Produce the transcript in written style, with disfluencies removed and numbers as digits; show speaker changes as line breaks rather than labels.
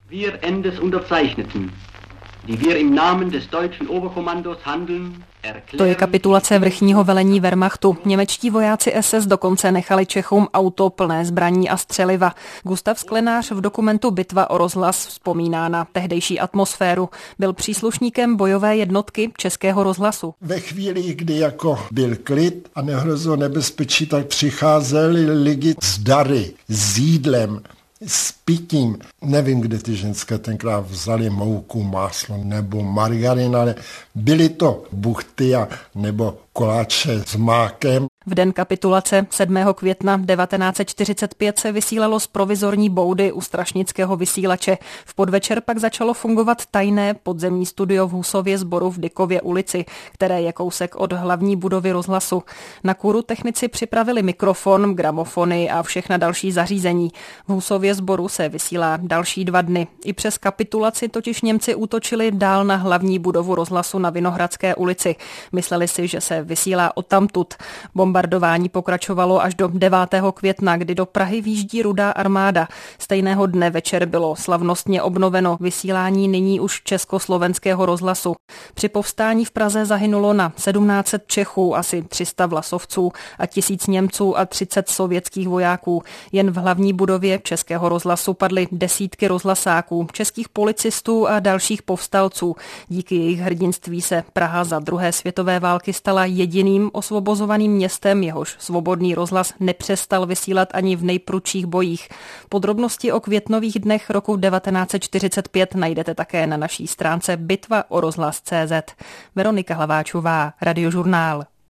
Wir Endes Unterzeichneten, die wir im Namen des deutschen Oberkommandos handeln.
To je kapitulace vrchního velení Wehrmachtu. Němečtí vojáci SS dokonce nechali Čechům auto plné zbraní a střeliva. Gustav Sklenář v dokumentu Bitva o rozhlas vzpomíná na tehdejší atmosféru. Byl příslušníkem bojové jednotky Českého rozhlasu.
Ve chvíli, kdy jako byl klid a nehrozilo nebezpečí, tak přicházeli lidi s dary, s jídlem, s pitím. Nevím, kde ty ženské tenkrát vzali mouku, máslo nebo margarin, ale byly to buchty nebo koláče s mákem.
V den kapitulace 7. května 1945 se vysílalo z provizorní boudy u strašnického vysílače. V podvečer pak začalo fungovat tajné podzemní studio v Husově sboru v Dykově ulici, které je kousek od hlavní budovy rozhlasu. Na kůru technici připravili mikrofon, gramofony a všechna další zařízení. V Husově sboru se vysílá další 2 dny. I přes kapitulaci totiž Němci útočili dál na hlavní budovu rozhlasu na Vinohradské ulici. Mysleli si, že se vysílá odtamtud. Bombardování pokračovalo až do 9. května, kdy do Prahy vjíždí Rudá armáda. Stejného dne večer bylo slavnostně obnoveno vysílání nyní už Československého rozhlasu. Při povstání v Praze zahynulo na 1700 Čechů, asi 300 vlasovců a 1000 Němců a 30 sovětských vojáků. Jen v hlavní budově Českého rozhlasu padly desítky rozhlasáků, českých policistů a dalších povstalců. Díky jejich hrdinství se Praha za druhé světové války stala jediným osvobozovaným městem, jehož svobodný rozhlas nepřestal vysílat ani v nejprudších bojích. Podrobnosti o květnových dnech roku 1945 najdete také na naší stránce bitvaorozhlas.cz. Veronika Hlaváčová, Radiožurnál.